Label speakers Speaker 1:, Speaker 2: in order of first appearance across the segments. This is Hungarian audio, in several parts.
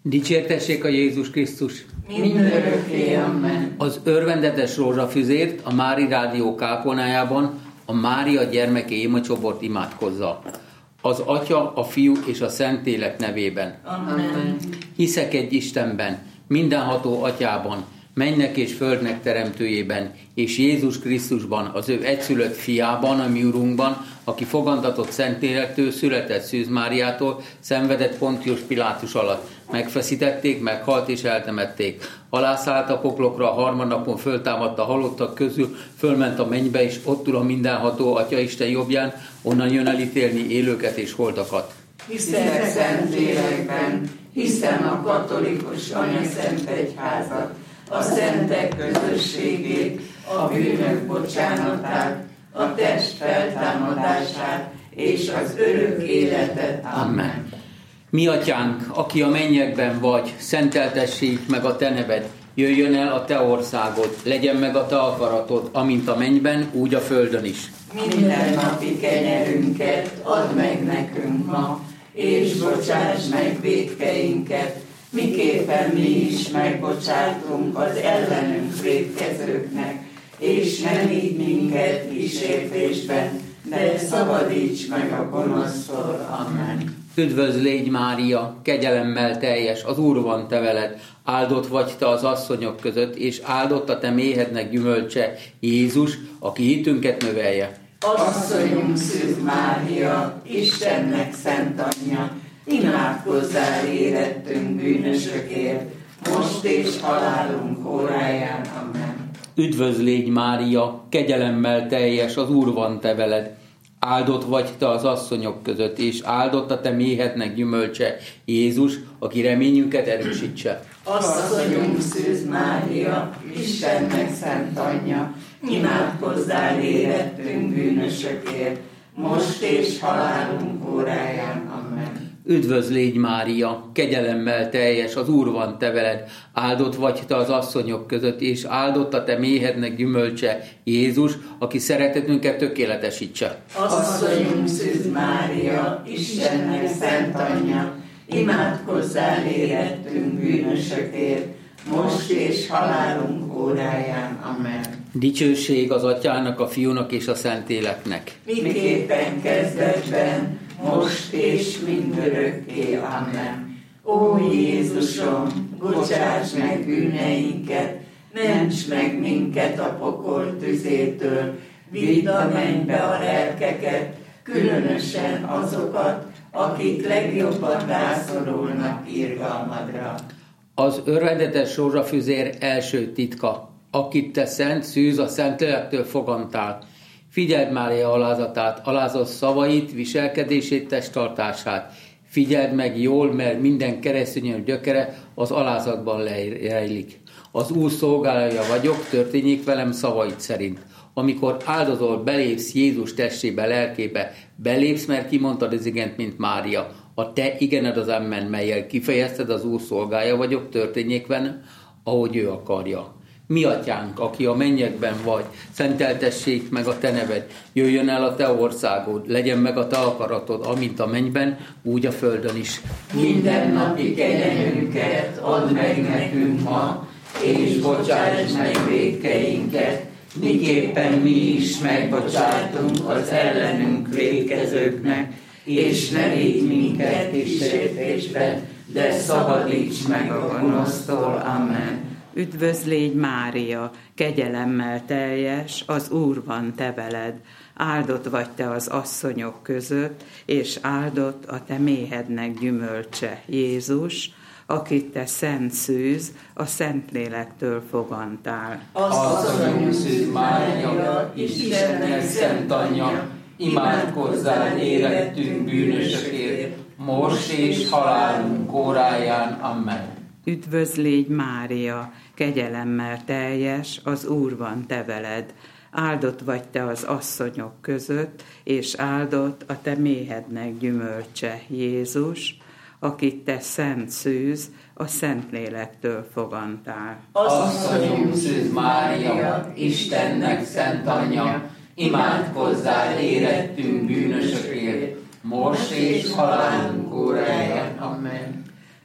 Speaker 1: Dicsértessék a Jézus Krisztus!
Speaker 2: Mindörökké, amen.
Speaker 1: Az örvendetes rózsafüzért a Mári Rádió kápolnájában a Mária gyermeke imacsoport imádkozza. Az Atya, a Fiú és a Szentlélek nevében.
Speaker 2: Amen.
Speaker 1: Hiszek egy Istenben, mindenható Atyában, mennek és földnek teremtőjében, és Jézus Krisztusban, az ő egyszülött fiában, a mi Urunkban, aki fogantatott Szentlélektől, született Szűz Máriától, szenvedett Pontius Pilátus alatt. Megfeszítették, meghalt és eltemették. Alászállt a poklokra, a harmadnapon föltámadt a halottak közül, fölment a mennybe, és ott ül a mindenható Atya Isten jobbján, onnan jön elítélni élőket és holtakat.
Speaker 2: Hiszek Szentlélekben, hiszem a katolikus anyaszentegyházat, a szentek közösségét, a bűnök bocsánatát, a test feltámadását és az örök életet. Amen.
Speaker 1: Mi Atyánk, aki a mennyekben vagy, szenteltessék meg a te neved, jöjjön el a te országod, legyen meg a te akaratod, amint a mennyben, úgy a földön is.
Speaker 2: Minden napi kenyerünket add meg nekünk ma, és bocsáss meg vétkeinket, miképpen mi is megbocsátunk az ellenünk vétkezőknek, és ne vigy minket kísértésbe, de szabadíts meg a gonosztól. Amen.
Speaker 1: Üdvözl légy Mária, kegyelemmel teljes, az Úr van te veled, áldott vagy te az asszonyok között, és áldott a te méhednek gyümölcse, Jézus, aki hitünket növelje.
Speaker 2: Asszonyunk Szűz Mária, Istennek szent anyja, imádkozzál érettünk bűnösökért, most és halálunk óráján. Amen.
Speaker 1: Üdvözl légy Mária, kegyelemmel teljes, az Úr van te veled, áldott vagy te az asszonyok között, és áldott a te méhednek gyümölcse, Jézus, aki reményünket erősítse.
Speaker 2: Asszonyunk Szűz Mária, Istennek szent anyja, imádkozzál érettünk bűnösökért, most és halálunk óráján. Amen.
Speaker 1: Üdvözl légy Mária, kegyelemmel teljes, az Úr van te veled, áldott vagy te az asszonyok között, és áldott a te méhednek gyümölcse, Jézus, aki szeretetünket tökéletesítse.
Speaker 2: Asszonyunk Szűz Mária, Istennek szent anyja, imádkozzál érettünk bűnösökért, most és halálunk óráján. Amen.
Speaker 1: Dicsőség az Atyának, a Fiúnak és a Szentléleknek.
Speaker 2: Miképpen kezdetben, most és mindörökké. Amen. Ó Jézusom, bocsáss meg bűneinket, ments meg minket a pokol tüzétől, vidd a mennybe a lelkeket, különösen azokat, akik legjobban rászorulnak irgalmadra.
Speaker 1: Az örvendetes rózsafüzér első titka, akit te szent Szűz a Szentlélektől fogantál. Figyeld Mária alázatát, alázott szavait, viselkedését, testtartását. Figyeld meg jól, mert minden keresztényen gyökere az alázatban rejlik. Az Úr szolgálója vagyok, történjék velem szavait szerint. Amikor áldozol, belépsz Jézus testébe, lelkébe, belépsz, mert kimondtad az igent, mint Mária. A te igened az amen, mellyel kifejezted, az Úr szolgája vagyok, történjék velem, ahogy ő akarja. Mi Atyánk, aki a mennyekben vagy, szenteltessék meg a te neved, jöjjön el a te országod, legyen meg a te akaratod, amint a mennyben, úgy a földön is.
Speaker 2: Minden napi kenyerünket add meg nekünk ma, és bocsáss meg vétkeinket, miképpen mi is megbocsátunk az ellenünk vétkezőknek, és ne vigy minket kísértésbe, de szabadíts meg a gonosztól. Amen.
Speaker 3: Üdvözl légy Mária, kegyelemmel teljes, az Úr van te veled, áldott vagy te az asszonyok között, és áldott a te méhednek gyümölcse, Jézus, akit te szent Szűz, a Szentlélektől fogantál.
Speaker 2: Asszonyunk Szűz Mária, Istennek szent anyja, imádkozzál érettünk bűnösökért, most és halálunk óráján. Amen.
Speaker 3: Üdvözl légy Mária, kegyelemmel teljes, az Úr van te veled, áldott vagy te az asszonyok között, és áldott a te méhednek gyümölcse, Jézus, akit te szent Szűz, a Szentlélektől fogantál.
Speaker 2: Asszonyunk Szűz Mária, Istennek szent anyja, imádkozzál érettünk bűnösökért, most és halálunk óráján. Amen.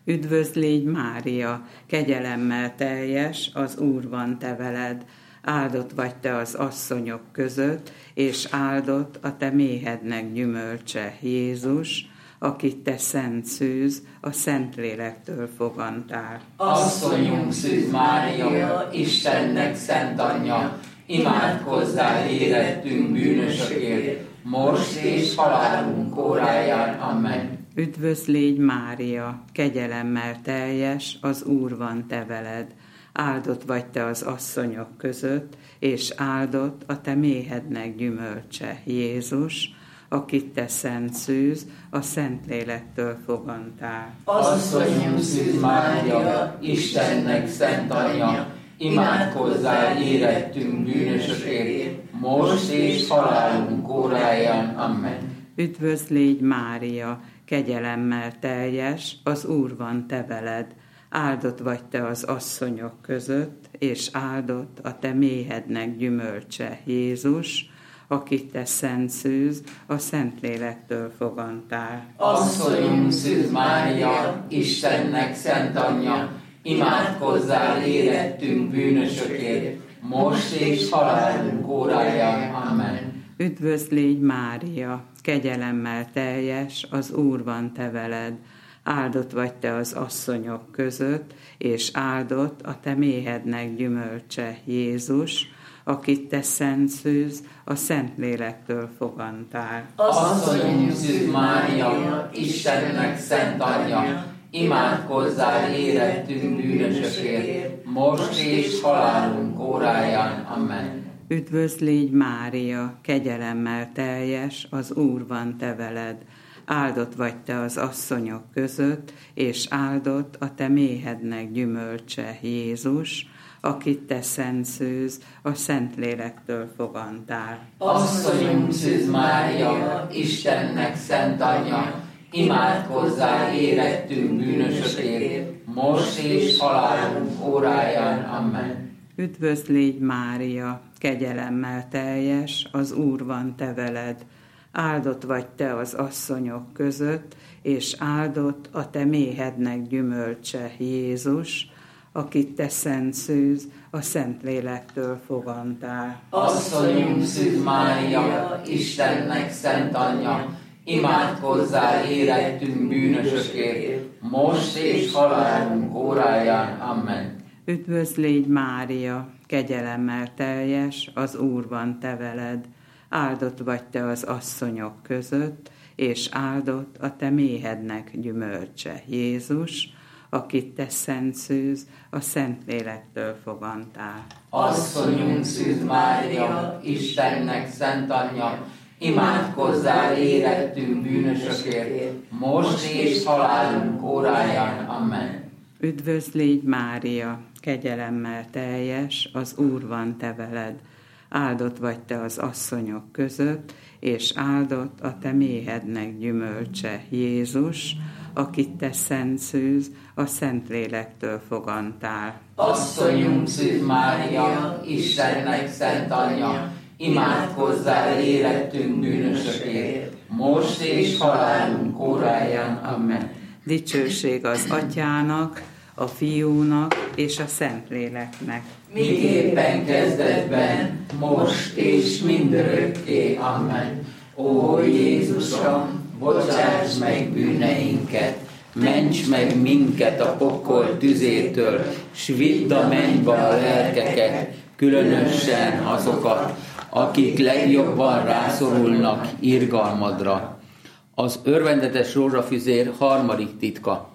Speaker 3: Üdvözl légy Mária, kegyelemmel teljes, az Úr van te veled. Áldott vagy te az asszonyok között, és áldott a te méhednek gyümölcse, Jézus, akit te szent szűz, a Szentlélektől fogantál.
Speaker 1: Asszonyunk Szűz Mária, Istennek szent anyja, imádkozzál érettünk bűnösökért, most és halálunk óráján. Amen.
Speaker 3: Üdvözl légy Mária, kegyelemmel teljes, az Úr van te veled. Áldott vagy te az asszonyok között, és áldott a te méhednek gyümölcse, Jézus, akit te szent szűz, a Szentlélektől fogantál.
Speaker 1: Asszonyunk Szűz Mária, Istennek szent anyja, imádkozzál érettünk bűnösökért, most és halálunk óráján. Amen.
Speaker 3: Üdvözl légy Mária, kegyelemmel teljes, az Úr van te veled. Áldott vagy te az asszonyok között, és áldott a te méhednek gyümölcse, Jézus, akit te szent szűz, a Szentlélektől fogantál.
Speaker 1: Asszonyunk Szűz Mária, Istennek szent anyja, imádkozzál érettünk bűnösökért, most és halálunk óráján. Amen.
Speaker 3: Üdvözl légy Mária, kegyelemmel teljes, az Úr van te veled. Áldott vagy te az asszonyok között, és áldott a te méhednek gyümölcse, Jézus, akit te szent szűz, a Szentlélektől fogantál.
Speaker 1: Asszonyunk Szűz Mária, Istennek szent anyja, imádkozzál érettünk bűnösökért, most és halálunk óráján. Amen.
Speaker 3: Üdvözl légy Mária, kegyelemmel teljes, az Úr van te veled. Áldott vagy te az asszonyok között, és áldott a te méhednek gyümölcse, Jézus, akit te szent szűz, a Szentlélektől fogantál.
Speaker 1: Asszonyunk Szűz Mária, Istennek szent anyja, imádkozzál érettünk bűnösökért, most és halálunk óráján. Amen.
Speaker 3: Üdvözl légy Mária, kegyelemmel teljes, az Úr van te veled. Áldott vagy te az asszonyok között, és áldott a te méhednek gyümölcse, Jézus, akit te szent szűz, a Szentlélektől fogantál.
Speaker 1: Asszonyunk Szűz Mária, Istennek szent anyja, imádkozzál érettünk bűnösökért, most és halálunk óráján. Amen.
Speaker 3: Üdvözl légy Mária, kegyelemmel teljes, az Úr van te veled. Áldott vagy te az asszonyok között, és áldott a te méhednek gyümölcse, Jézus, akit te szent szűz, a Szentlélektől fogantál.
Speaker 1: Asszonyunk Szűz Mária, Istennek szent anyja, imádkozzál érettünk bűnösökért, most és halálunk óráján. Amen.
Speaker 3: Üdvözl légy Mária, kegyelemmel teljes, az Úr van te veled. Áldott vagy te az asszonyok között, és áldott a te méhednek gyümölcse, Jézus, akit te szent szűz, a Szentlélektől fogantál.
Speaker 1: Asszonyunk Szűz Mária, Istennek szent anyja, imádkozzál érettünk bűnösökért, most és halálunk óráján. Amen.
Speaker 3: Dicsőség az Atyának, a Fiúnak és a Szentléleknek.
Speaker 1: Miképpen kezdetben, most és mindörökké. Amen. Ó Jézusom, bocsáss meg bűneinket, ments meg minket a pokol tüzétől, s vidd a mennybe a lelkeket, különösen azokat, akik legjobban rászorulnak irgalmadra. Az örvendetes rózsafüzér harmadik titka.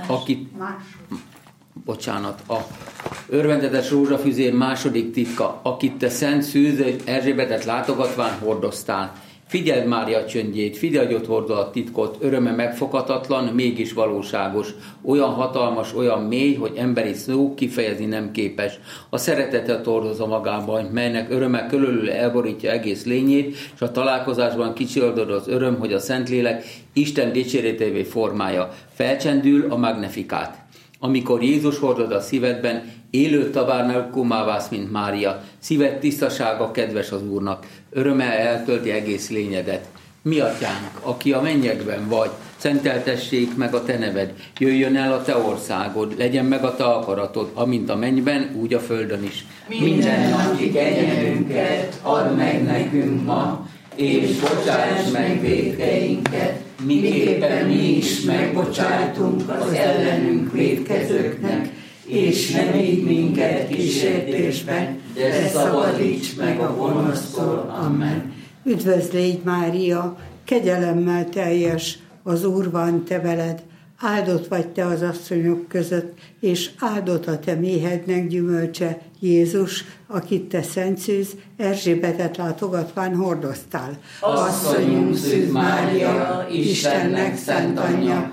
Speaker 1: A örvendetes rózsafüzér második titka, akit te szent szűz Erzsébetet látogatván hordoztál. Figyeld Mária csöndjét, figyelj, hogy ott hordol a titkot, öröme megfoghatatlan, mégis valóságos, olyan hatalmas, olyan mély, hogy emberi szó kifejezni nem képes. A szeretetet hordozza magában, melynek öröme körülül elborítja egész lényét, és a találkozásban kicsillagod az öröm, hogy a Szentlélek Isten dicséretévé formája. Felcsendül a Magnifikát. Amikor Jézus hordod a szívedben, élő tabárnákumá válsz, mint Mária. Szíved tisztasága kedves az Úrnak. Örömmel eltölti egész lényedet. Mi atyánk, aki a mennyekben vagy, szenteltessék meg a te neved, jöjjön el a te országod, legyen meg a te akaratod, amint a mennyben, úgy a földön is.
Speaker 2: Mindennapi kenyerünket add meg nekünk ma, és bocsáss meg vétkeinket, miképpen mi is megbocsátunk az ellenünk vétkezőknek, és ne vigy minket kísértésbe, de szabadíts meg a gonosztól. Amen.
Speaker 4: Üdvözlégy Mária, kegyelemmel teljes, az Úr van te veled, áldott vagy te az asszonyok között, és áldott a te méhednek gyümölcse, Jézus, akit te Szent Szűz Erzsébetet látogatván hordoztál.
Speaker 2: Asszonyunk Szűz Mária, Istennek szent anyja,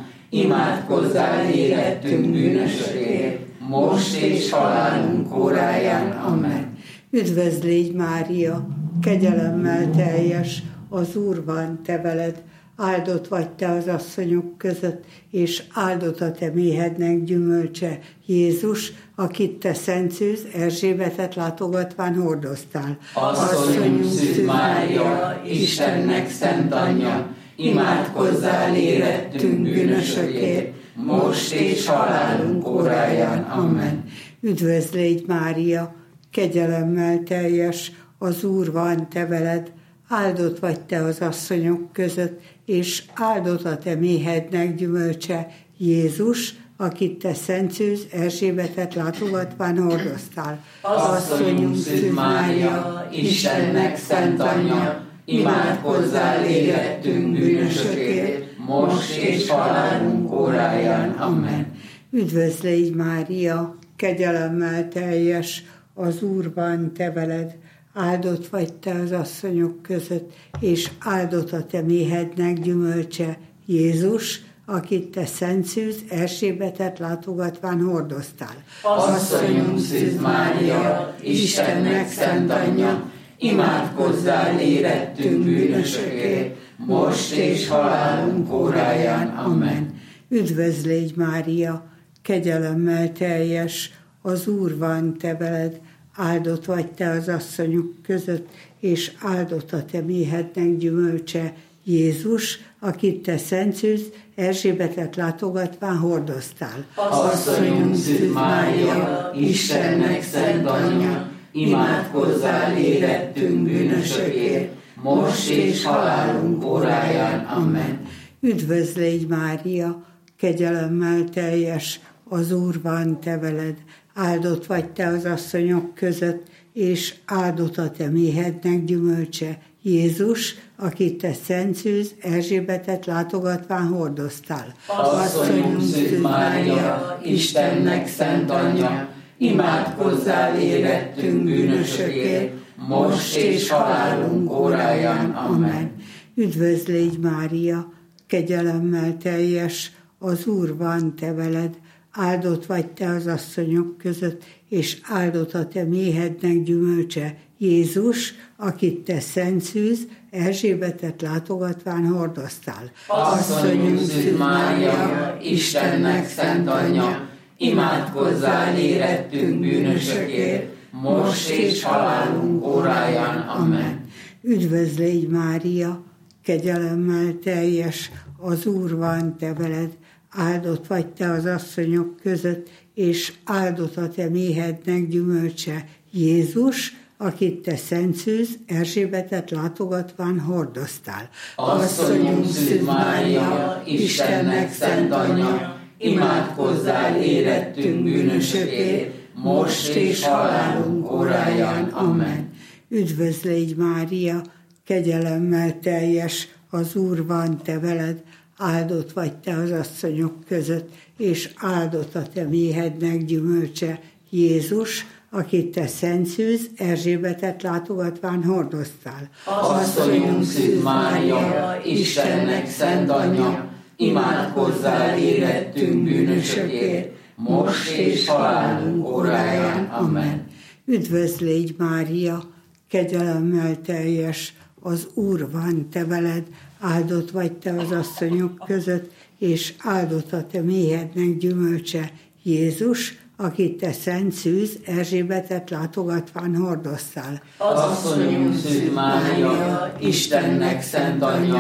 Speaker 2: imádkozzál érettünk bűnösökért, most és halálunk óráján. Amen.
Speaker 4: Üdvözlégy Mária, kegyelemmel teljes, az Úr van te veled, áldott vagy te az asszonyok között, és áldott a te méhednek gyümölcse, Jézus, akit te Szent Szűz Erzsébetet látogatván hordoztál.
Speaker 2: Asszonyunk Szűz Mária, Istennek szent anyja, imádkozzál érettünk bűnösökért, most és halálunk óráján. Amen.
Speaker 4: Üdvözlégy Mária, kegyelemmel teljes, az Úr van te veled, áldott vagy te az asszonyok között, és áldott a te méhednek gyümölcse, Jézus, akit te Szent Szűz Erzsébetet látogatván hordoztál.
Speaker 2: Asszonyunk Szűz Mária, Istennek szent anyja, imádkozzál érettünk bűnösökért, most és halálunk óráján. Amen.
Speaker 4: Üdvözlégy Mária, kegyelemmel teljes, az Úr van te veled, áldott vagy te az asszonyok között, és áldott a te méhednek gyümölcse, Jézus, akit te Szent Szűz Erzsébetet látogatván hordoztál.
Speaker 2: Asszonyunk Szűz Mária, Istennek szent anyja, imádkozzál érettünk bűnösökért, most és halálunk óráján. Amen.
Speaker 4: Üdvözlégy Mária, kegyelemmel teljes, az Úr van te veled, áldott vagy te az asszonyok között, és áldott a te méhednek gyümölcse, Jézus, akit te Szent Szűz Erzsébetet látogatván hordoztál.
Speaker 2: Asszonyunk Szűz Mária, Istennek szent anyja, imádkozzál érettünk bűnösökért, most és halálunk óráján. Amen.
Speaker 4: Üdvözlégy Mária, kegyelemmel teljes, az Úr van te veled, áldott vagy te az asszonyok között, és áldott a te méhednek gyümölcse, Jézus, akit te Szent Szűz Erzsébetet látogatván hordoztál.
Speaker 2: Asszonyunk Szűz Mária, Istennek szent anyja, imádkozzál érettünk bűnösökért, most és halálunk óráján. Amen.
Speaker 4: Üdvözlégy Mária, kegyelemmel teljes, az Úr van te veled, áldott vagy te az asszonyok között, és áldott a te méhednek gyümölcse, Jézus, akit te Szent Szűz Erzsébetet látogatván hordoztál.
Speaker 2: Asszonyunk Szűz Mária, Istennek szent anyja, imádkozzál érettünk bűnösökért, most és halálunk óráján. Amen.
Speaker 4: Üdvözlégy Mária, kegyelemmel teljes, az Úr van te veled, áldott vagy te az asszonyok között, és áldott a te méhednek gyümölcse, Jézus, akit te Szent Szűz Erzsébetet látogatván hordoztál.
Speaker 2: Asszonyunk Szűz Mária, Istennek szent anyja, imádkozzál érettünk bűnösökért, most és halálunk óráján. Amen.
Speaker 4: Üdvözlégy Mária, kegyelemmel teljes, az Úr van te veled, áldott vagy te az asszonyok között, és áldott a te méhednek gyümölcse, Jézus, akit te Szent Szűz Erzsébetet látogatván hordoztál.
Speaker 2: Asszonyunk Szűz Mária, Istennek szent anyja, imádkozzál érettünk bűnösökért, most és halálunk óráján. Amen.
Speaker 4: Üdvözlégy Mária, kegyelemmel teljes, az Úr van te veled, áldott vagy te az asszonyok között, és áldott a te méhednek gyümölcse, Jézus, akit te Szent Szűz Erzsébetet látogatván hordoztál.
Speaker 2: Asszonyunk Szűz Mária, Istennek szent anyja,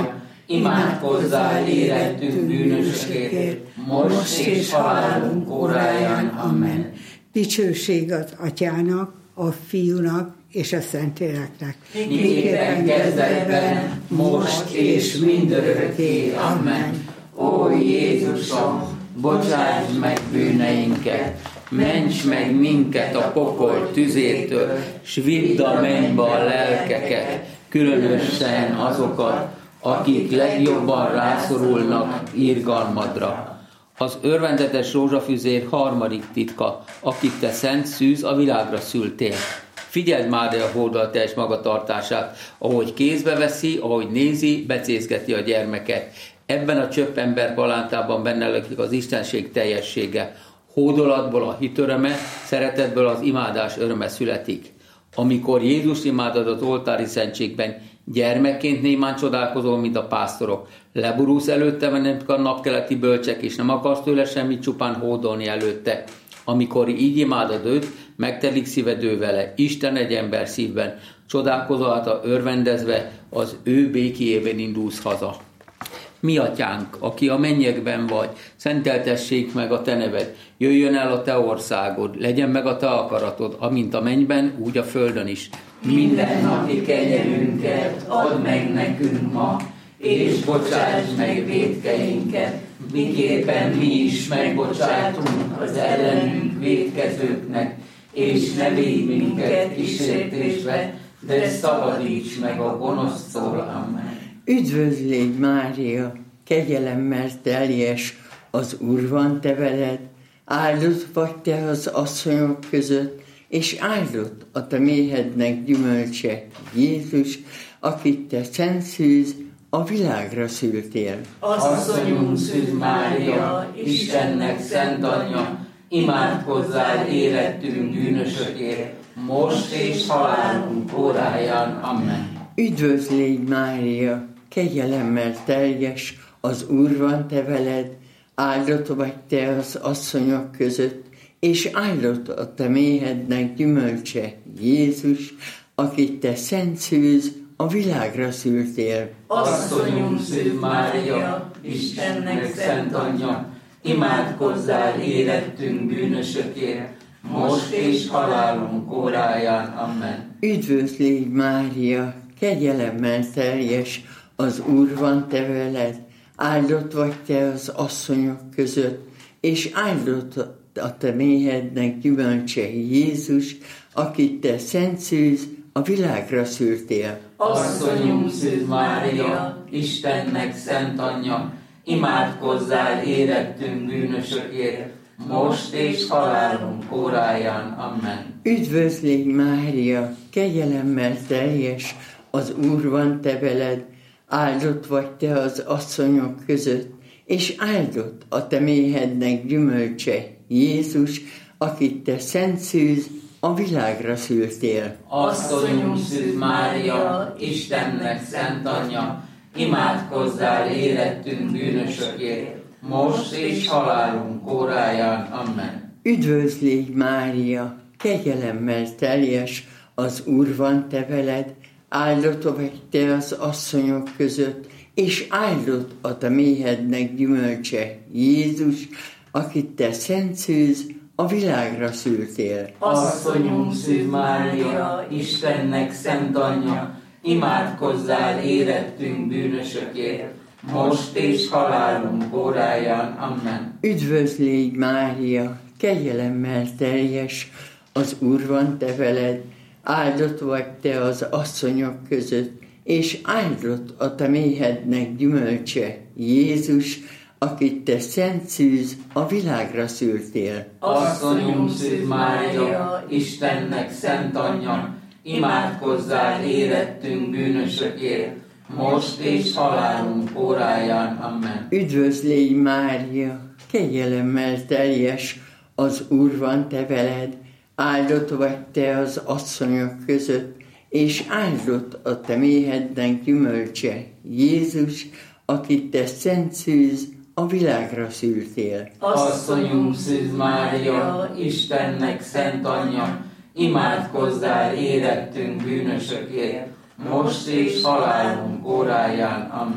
Speaker 1: imádkozzál érettünk bűnösökért, most és halálunk óráján. Amen.
Speaker 4: Dicsőség az Atyának, a Fiúnak és a Szentléleknek.
Speaker 1: Miképpen kezdetben, most és mindörökké. Amen. Ó Jézusom, bocsáss meg bűneinket, ments meg minket a pokol tüzétől, s vidd a mennybe a lelkeket, különösen azokat, akik legjobban rászorulnak irgalmadra. Az örvendetes rózsafüzér harmadik titka, akit te szent szűz a világra szültél. Figyeld már a hóddal teljes magatartását, ahogy kézbe veszi, ahogy nézi, becézgeti a gyermeket. Ebben a csöppember palántában benne lakik az istenség teljessége. Hódolatból a hit öröme, szeretetből az imádás öröme születik. Amikor Jézus imádod az oltári szentségben, gyermekként némán csodálkozol, mint a pásztorok. Leborulsz előtte, mert a napkeleti bölcsek, és nem akarsz tőle semmit, csupán hódolni előtte. Amikor így imádod őt, megtelik szíved ő vele. Isten egy ember szívben. Csodálkozol által örvendezve, az ő békéjében indulsz haza. Mi atyánk, aki a mennyekben vagy, szenteltessék meg a te neved, jöjjön el a te országod, legyen meg a te akaratod, amint a mennyben, úgy a földön is.
Speaker 2: Minden napi kenyerünket add meg nekünk ma, és bocsáss meg vétkeinket, miképpen mi is megbocsátunk az ellenünk vétkezőknek, és ne védj minket kísértésbe, de szabadíts meg a gonosztól. Amen.
Speaker 5: Üdvözlégy Mária, kegyelemmel teljes, az Úr van te veled, áldott vagy te az asszonyok között, és áldott a te méhednek gyümölcse, Jézus, akit te szent szűz a világra szültél.
Speaker 2: Asszonyunk Szűz Mária, Istennek szent anyja, imádkozzál érettünk bűnösökért, most és halálunk óráján. Amen.
Speaker 5: Üdvözlégy Mária, kegyelemmel teljes, az Úr van te veled, áldott vagy te az asszonyok között, és áldott a te méhednek gyümölcse, Jézus, akit te szent szűz a világra szültél.
Speaker 2: Asszonyunk Szűz Mária, Istennek szent anyja, imádkozzál érettünk bűnösökért, most és halálunk óráján. Amen.
Speaker 5: Üdvözlégy Mária, kegyelemmel teljes, az Úr van te veled, áldott vagy te az asszonyok között, és áldott a te méhednek gyümölcse, Jézus, akit te szent szűz a világra szültél.
Speaker 2: Asszonyunk Szűz Mária, Istennek szent anyja, imádkozzál érettünk bűnösökért, most és halálunk óráján. Amen.
Speaker 5: Üdvözlégy Mária, kegyelemmel teljes, az Úr van te veled, áldott vagy te az asszonyok között, és áldott a te méhednek gyümölcse, Jézus, akit te szent szűz a világra szültél.
Speaker 2: Asszonyunk Szűz Mária, Istennek szent anyja, imádkozzál érettünk bűnösökért, most és halálunk óráján. Amen.
Speaker 5: Üdvözlégy Mária, kegyelemmel teljes, az Úr van te veled, áldott vagy te az asszonyok között, és áldott a te méhednek gyümölcse, Jézus, akit te szent szűz a világra szültél.
Speaker 2: Asszonyunk Szűz Mária, Istennek szent anyja, imádkozzál érettünk bűnösökért, most és halálunk óráján. Amen.
Speaker 5: Üdvözlégy Mária, kegyelemmel teljes, az Úr van te veled, áldott vagy te az asszonyok között, és áldott a te méhednek gyümölcse, Jézus, akit te szent szűz a világra szültél.
Speaker 2: Asszonyunk Szűz Mária, Istennek szent anyja, imádkozzál érettünk bűnösökért, most és halálunk óráján. Amen.
Speaker 5: Üdvözlégy Mária, kegyelemmel teljes, az Úr van te veled, áldott vagy te az asszonyok között, és áldott a te méhednek gyümölcse, Jézus, akit te szent szűz a világra szültél.
Speaker 2: Asszonyunk Szűz Mária, Istennek szent anyja, imádkozzál érettünk bűnösökért, most és halálunk óráján. Amen.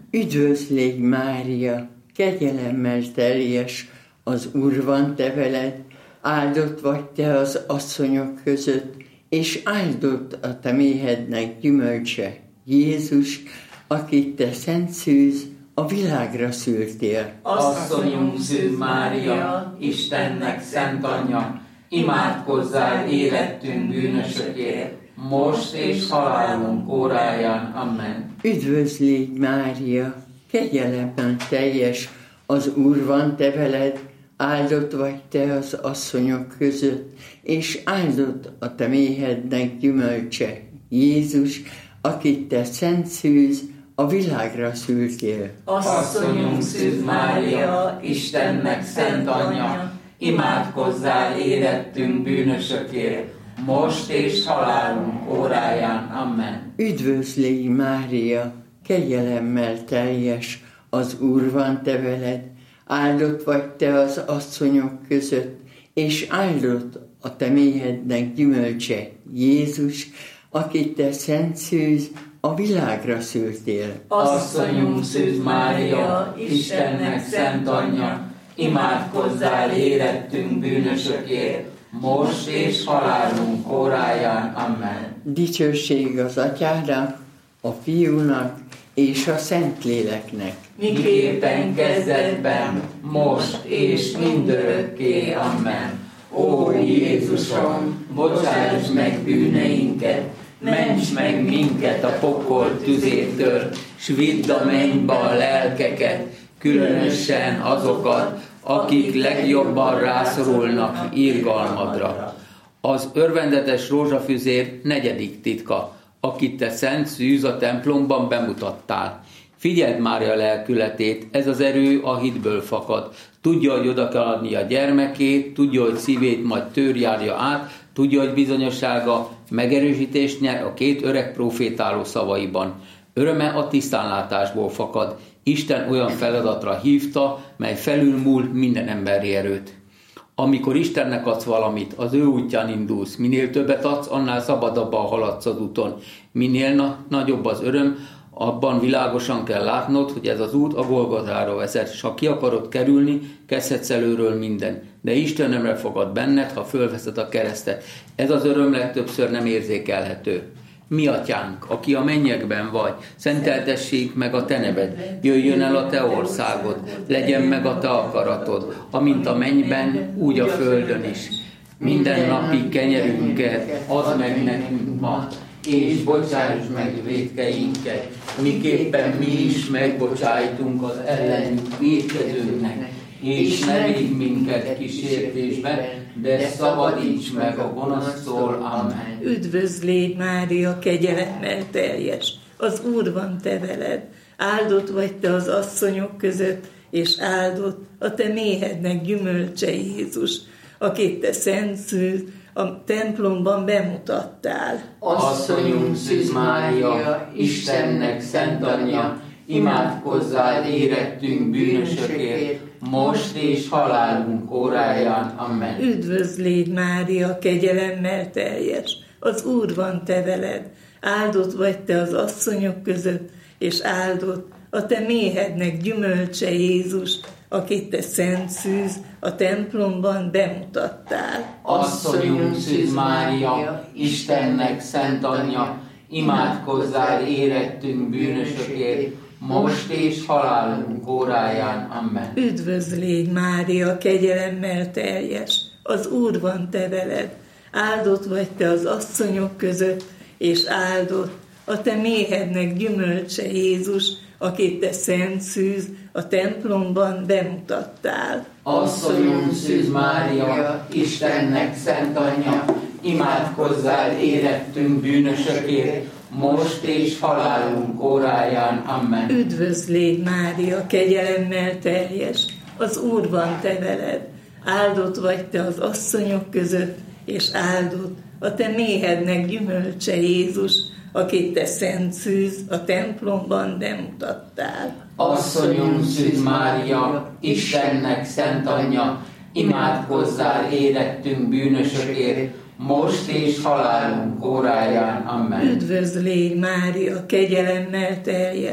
Speaker 5: Üdvözl légy, Mária, kegyelemmel teljes, az Úr van te veled, áldott vagy te az asszonyok között, és áldott a te méhednek gyümölcse, Jézus, akit te szent szűz, a világra szültél.
Speaker 1: Asszonyunk Szűz Mária, Istennek szent anyja, imádkozzál érettünk bűnösökért, most és halálunk óráján. Amen.
Speaker 5: Üdvözl légy, Mária, kegyelemmel teljes, az Úr van te veled, áldott vagy te az asszonyok között, és áldott a te méhednek gyümölcse, Jézus, akit te szent szűz, a világra szültél.
Speaker 1: Asszonyunk Szűz Mária, Istennek szent anyja, imádkozzál érettünk bűnösökért, most és halálunk óráján. Amen.
Speaker 5: Üdvözl légy, Mária, kegyelemmel teljes, az Úr van te veled, áldott vagy te az asszonyok között, és áldott a te méhednek gyümölcse, Jézus, akit te szent szűz, a világra szültél.
Speaker 1: Asszonyunk Szűz Mária, Istennek szent anyja, imádkozzál érettünk bűnösökért, most és halálunk óráján. Amen.
Speaker 5: Dicsőség az Atyának, a Fiúnak és a Szentléleknek.
Speaker 1: Miképpen kezdetben, most és mindörökké. Amen. Ó Jézusom, bocsáss meg bűneinket, ments meg minket a pokol tüzétől, s vidd a mennybe a lelkeket, különösen azokat, akik legjobban rászorulnak irgalmadra. Az örvendetes rózsafüzér 4. titka, akit te szent szűz a templomban bemutattál. Figyeld Mária lelkületét, ez az erő a hitből fakad. Tudja, hogy oda kell adni a gyermekét, tudja, hogy szívét majd tőr járja át, tudja, hogy bizonyossága megerősítést nyer a 2 öreg profétáló szavaiban. Öröme a tisztánlátásból fakad. Isten olyan feladatra hívta, mely felülmúl minden emberi erőt. Amikor Istennek adsz valamit, az ő útján indulsz. Minél többet adsz, annál szabadabban haladsz az úton. Minél nagyobb az öröm, abban világosan kell látnod, hogy ez az út a Golgotára vezet, és ha ki akarod kerülni, kezdhetsz előről minden. De Isten örömre fogad benned, ha fölveszed a keresztet. Ez az öröm legtöbbször nem érzékelhető. Mi atyánk, aki a mennyekben vagy, szenteltessék meg a te neved, jöjjön el a te országod, legyen meg a te akaratod, amint a mennyben, úgy a földön is. Minden napi kenyerünket add meg nekünk ma, és bocsáss meg vétkeinket, miképpen mi is megbocsájtunk az ellenünk vétkezőknek, és ne vigy minket kísértésbe, de szabadíts meg a gonosztól. Amen.
Speaker 2: Üdvözl légy, Mária, kegyelemmel teljes, az Úr van te veled, áldott vagy te az asszonyok között, és áldott a te méhednek gyümölcse, Jézus, akit te szent szűz, a templomban bemutattál.
Speaker 1: Asszonyunk Szűz Mária, Istennek szent anyja, imádkozzál érettünk bűnösökért, most és halálunk óráján. Amen.
Speaker 2: Üdvözl légy, Mária, kegyelemmel teljes, az Úr van te veled, áldott vagy te az asszonyok között, és áldott a te méhednek gyümölcse, Jézus, akit te szent szűz, a templomban bemutattál.
Speaker 1: Asszonyunk Szűz Mária, Istennek szent anyja, imádkozzál érettünk bűnösökért, most és halálunk óráján. Amen.
Speaker 2: Üdvözl légy, Mária, kegyelemmel teljes, az Úr van te veled, áldott vagy te az asszonyok között, és áldott a te méhednek gyümölcse, Jézus, akit te szent szűz, a templomban bemutattál.
Speaker 1: Asszonyunk Szűz Mária, Istennek szent anyja, imádkozzál érettünk bűnösökért, most és halálunk óráján. Amen.
Speaker 2: Üdvözl légy, Mária, kegyelemmel teljes, az Úr van te veled, áldott vagy te az asszonyok között, és áldott a te méhednek gyümölcse, Jézus, akit te szent szűz, a templomban bemutattál.
Speaker 1: Asszonyunk Szűz Mária, Istennek szent anyja, imádkozzál érettünk bűnösökért, most és halálunk óráján. Amen.
Speaker 2: Üdvözl légy, Mária, kegyelemmel teljes,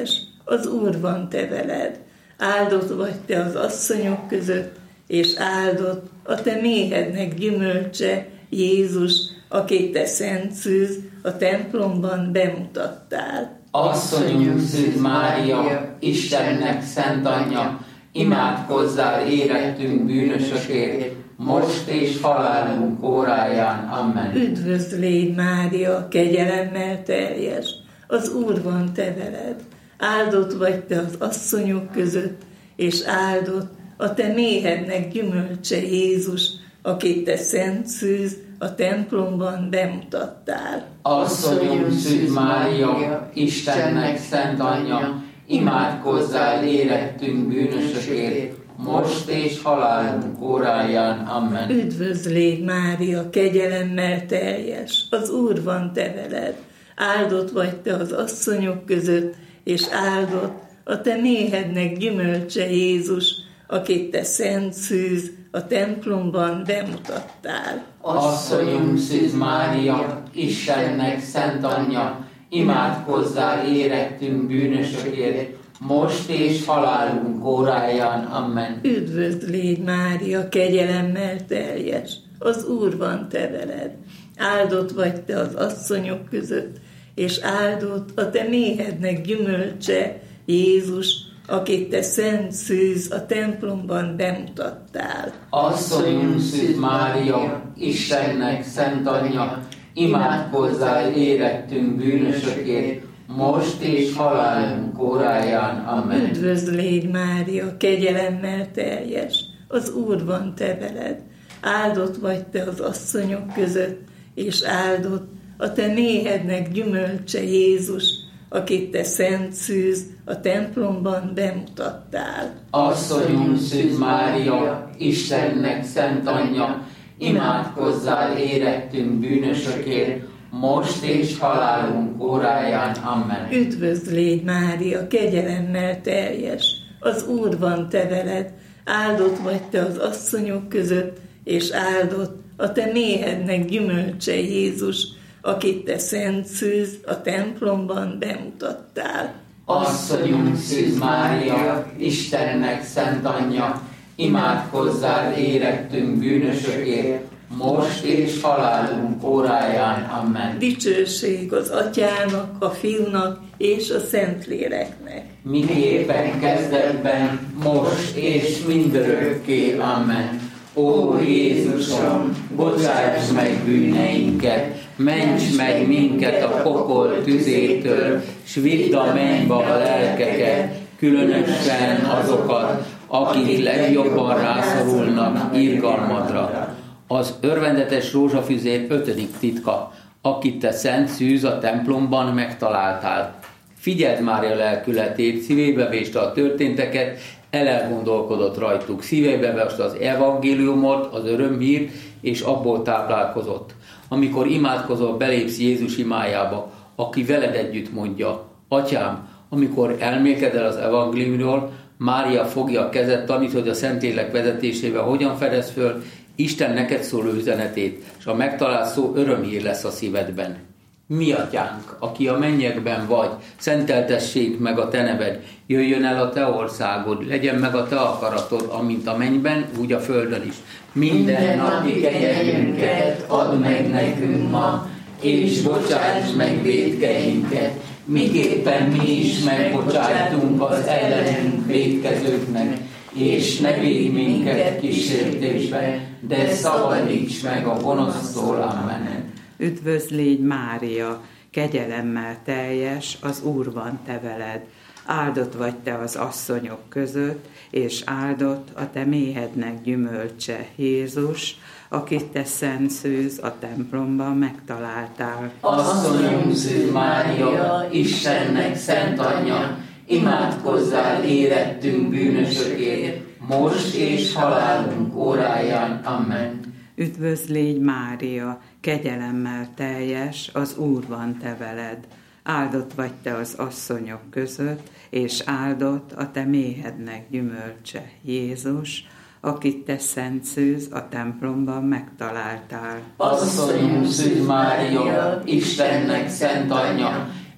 Speaker 2: az Úr van te veled. Áldott vagy te az asszonyok között, és áldott a te méhednek gyümölcse, Jézus, akit te szent szűz a templomban bemutattál.
Speaker 1: Asszonyunk Szűz Mária, Istennek szent anyja, imádkozzál érettünk bűnösökért, most és halálunk óráján. Amen.
Speaker 2: Üdvözl légy Mária, kegyelemmel teljes, az Úr van te veled. Áldott vagy te az asszonyok között, és áldott a te méhednek gyümölcse, Jézus, akit te szent szűz a templomban bemutattál.
Speaker 1: Asszonyunk Szűz Mária, Istennek szent anyja, imádkozzál érettünk bűnösökért, most és halálunk óráján. Amen.
Speaker 2: Üdvözl légy Mária, kegyelemmel teljes, az Úr van te veled. Áldott vagy te az asszonyok között, és áldott a te méhednek gyümölcse, Jézus, akit te szent szűz a templomban bemutattál.
Speaker 1: Asszonyunk Szűz Mária, Istennek szent anyja, imádkozzál érettünk bűnösökért, most és halálunk óráján. Amen.
Speaker 2: Üdvözl légy Mária, kegyelemmel teljes, az Úr van te veled. Áldott vagy te az asszonyok között, és áldott a te méhednek gyümölcse, Jézus, akit te szent szűz a templomban bemutattál.
Speaker 1: Asszonyunk Szűz Mária, Istennek szent anyja, imádkozzál érettünk bűnösökért, most és halálunk óráján. Amen.
Speaker 2: Üdvözl légy Mária, kegyelemmel teljes, az Úr van te veled. Áldott vagy te az asszonyok között, és áldott a te méhednek gyümölcse, Jézus, akit te szent szűz a templomban bemutattál.
Speaker 1: Asszonyunk Szűz Mária, Istennek szent anyja, imádkozzál érettünk bűnösökért, most és halálunk óráján. Amen.
Speaker 2: Üdvözl légy Mária, kegyelemmel teljes, az Úr van te veled. Áldott vagy te az asszonyok között, és áldott a te méhednek gyümölcse, Jézus, akit te szent szűz a templomban bemutattál.
Speaker 1: Asszonyunk Szűz Mária, Istennek szent anyja, imádkozzál érettünk bűnösökért, most és halálunk óráján. Amen.
Speaker 2: Dicsőség az Atyának, a Fiúnak és a Szentléleknek.
Speaker 1: Miképpen kezdetben, most és mindörökké. Amen. Ó Jézusom, bocsáss meg bűneinket, ments meg minket a pokol tüzétől, s vidd a mennybe a lelkeket, különösen azokat, akik legjobban rászorulnak irgalmadra. Az örvendetes rózsafüzér 5. titka, akit te szent szűz a templomban megtaláltál. Figyeld Mária lelkületét, szívébe véste a történteket, elgondolkodott rajtuk, szívébe veste az evangéliumot, az örömhírt, és abból táplálkozott. Amikor imádkozol, belépsz Jézus imájába, aki veled együtt mondja: Atyám, amikor elmélkedel az evangéliumról, Mária fogja a kezed, tanít, hogy a Szentlélek vezetésével hogyan fedez föl Isten neked szóló üzenetét, és a megtalált szó örömhír lesz a szívedben. Mi atyánk, aki a mennyekben vagy, szenteltessék meg a te neved, jöjjön el a te országod, legyen meg a te akaratod, amint a mennyben, úgy a földön is.
Speaker 2: Minden napi kenyerünket add meg nekünk ma, és bocsáss meg vétkeinket, miképpen mi is megbocsátunk az ellenünk vétkezőknek, és ne védj minket kísértésbe, de szabadíts meg a gonosztól. Amen.
Speaker 3: Üdvözl légy Mária, kegyelemmel teljes, az Úr van te veled. Áldott vagy te az asszonyok között, és áldott a te méhednek gyümölcse, Jézus, akit te szent szűz a templomban megtaláltál.
Speaker 1: Asszonyunk Szűz Mária, Istennek szent anyja, imádkozzál érettünk bűnösökért, most és halálunk óráján. Amen.
Speaker 3: Üdvözl légy Mária, kegyelemmel teljes, az Úr van te veled. Áldott vagy te az asszonyok között, és áldott a te méhednek gyümölcse, Jézus, akit te szent szűz a templomban megtaláltál.
Speaker 1: Asszonyunk Szűz Mária, Istennek szent anyja,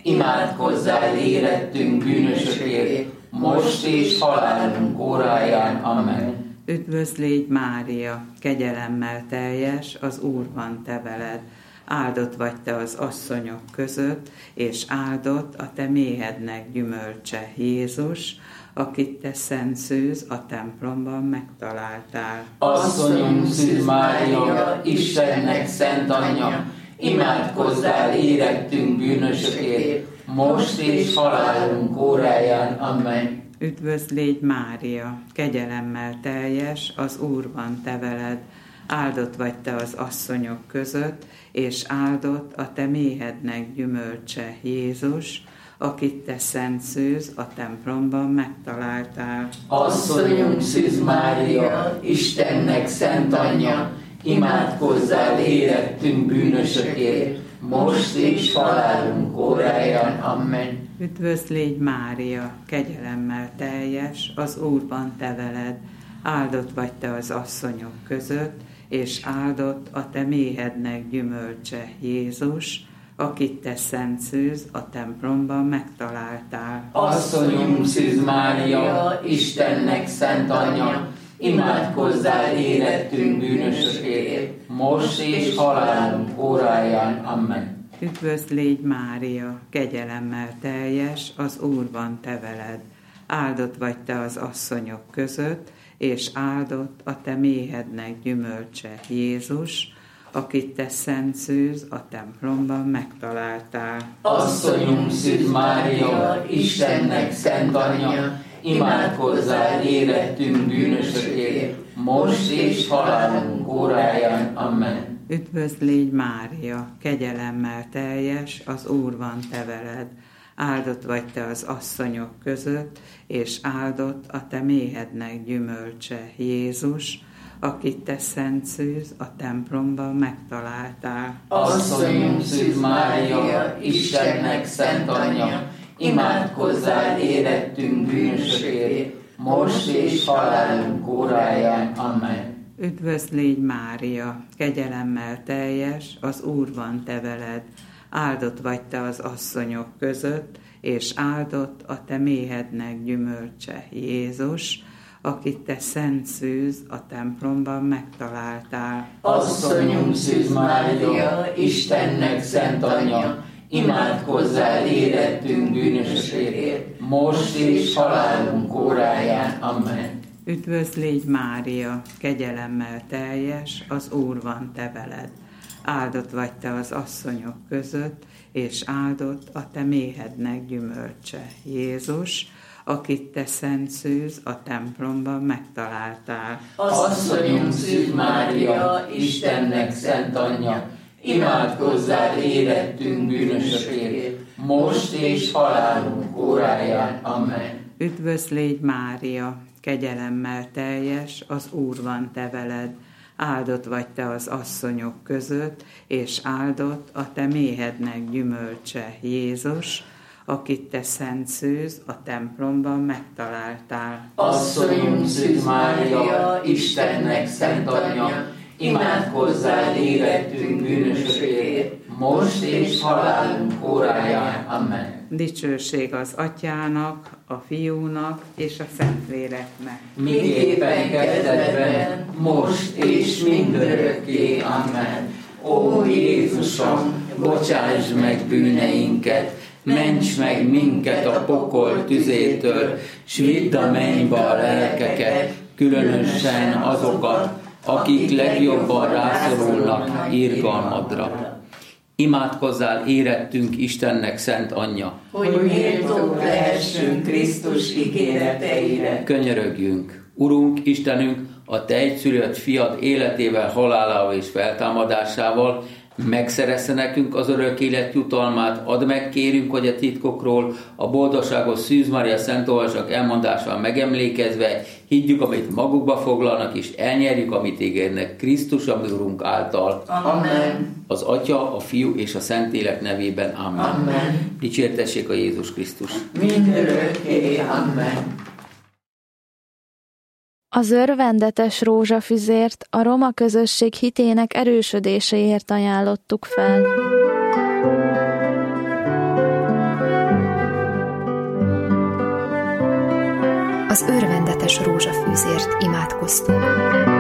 Speaker 1: imádkozzál érettünk bűnösökért, most és halálunk óráján. Amen.
Speaker 3: Üdvözl légy Mária, kegyelemmel teljes, az Úr van te veled. Áldott vagy te az asszonyok között, és áldott a te méhednek gyümölcse, Jézus, akit te szent szűz a templomban megtaláltál.
Speaker 1: Asszonyunk Szűz Mária, Istennek szent anyja, imádkozzál érettünk bűnösökért, most és halálunk óráján. Amen.
Speaker 3: Üdvözl légy Mária, kegyelemmel teljes, az Úr van te veled. Áldott vagy te az asszonyok között, és áldott a te méhednek gyümölcse, Jézus, akit te szent szűz a templomban megtaláltál.
Speaker 1: Asszonyunk Szűz Mária, Istennek szent anyja, imádkozzál érettünk bűnösökért, most és halálunk óráján. Amen.
Speaker 3: Üdvözl légy Mária, kegyelemmel teljes, az Úr van te veled. Áldott vagy te az asszonyok között, és áldott a te méhednek gyümölcse, Jézus, akit te szent szűz a templomban megtaláltál.
Speaker 1: Asszonyunk Szűz Mária, Istennek szent anyja, imádkozzál érettünk bűnösökért, most és halálunk óráján. Amen.
Speaker 3: Üdvözl légy Mária, kegyelemmel teljes, az Úr van te veled. Áldott vagy te az asszonyok között, és áldott a te méhednek gyümölcse, Jézus, akit te szent szűz a templomban megtaláltál.
Speaker 1: Asszonyunk Szűz Mária, Istennek szent anyja, imádkozzál érettünk bűnösökért, most és halálunk óráján. Amen.
Speaker 3: Üdvözl légy Mária, kegyelemmel teljes, az Úr van te veled. Áldott vagy te az asszonyok között, és áldott a te méhednek gyümölcse, Jézus, akit te szent szűz a templomban megtaláltál.
Speaker 1: Asszonyunk Szűz Mária, Istennek szent anyja, imádkozzál érettünk bűnösökért, most és halálunk óráján. Amen.
Speaker 3: Üdvözl légy Mária, kegyelemmel teljes, az Úr van te veled. Áldott vagy te az asszonyok között, és áldott a te méhednek gyümölcse, Jézus, akit te szent szűz a templomban megtaláltál.
Speaker 1: Asszonyunk Szűz Mária, Istennek szent anyja, imádkozzál érettünk bűnösökért, most és halálunk óráján. Amen.
Speaker 3: Üdvözl légy Mária, kegyelemmel teljes, az Úr van te veled. Áldott vagy te az asszonyok között, és áldott a te méhednek gyümölcse, Jézus, akit te szent szűz a templomban megtaláltál.
Speaker 1: Asszonyunk Szűz Mária, Istennek szent anyja, imádkozzál érettünk bűnösökért, most és halálunk óráján. Amen.
Speaker 3: Üdvözl légy Mária, kegyelemmel teljes, az Úr van te veled. Áldott vagy te az asszonyok között, és áldott a te méhednek gyümölcse, Jézus, akit te szent szűz a templomban megtaláltál.
Speaker 1: Asszonyunk Szűz Mária, Istennek szent anyja, imádkozzál érettünk bűnösökért, most és halálunk óráján. Amen.
Speaker 3: Dicsőség az Atyának, a Fiúnak és a Szentléleknek.
Speaker 1: Miképpen kezdetben, most és mindörökké. Amen. Ó Jézusom, bocsáss meg bűneinket, ments meg minket a pokol tüzétől, s vidd a mennybe a lelkeket, különösen azokat, akik legjobban rászorulnak irgalmadra. Imádkozzál érettünk Istennek szent anyja,
Speaker 2: hogy méltók lehessünk Krisztus ígéreteire.
Speaker 1: Könyörögjünk. Urunk, Istenünk, a te egyszülött fiad életével, halálával és feltámadásával megszerezze nekünk az örök élet jutalmát, add meg, kérünk, hogy a titkokról, a boldogságos Szűz Mária szent olvasak elmondásával megemlékezve, higgyük, amit magukba foglalnak, és elnyerjük, amit ígérnek Krisztus, ami Urunk által.
Speaker 2: Amen.
Speaker 1: Az Atya, a Fiú és a Szentlélek nevében. Amen.
Speaker 2: Amen.
Speaker 1: Dicsértessék a Jézus Krisztus.
Speaker 2: Mindörökké. Amen.
Speaker 6: Az örvendetes rózsafüzért a roma közösség hitének erősödéséért ajánlottuk fel.
Speaker 7: az örvendetes rózsafűzért imádkoztunk.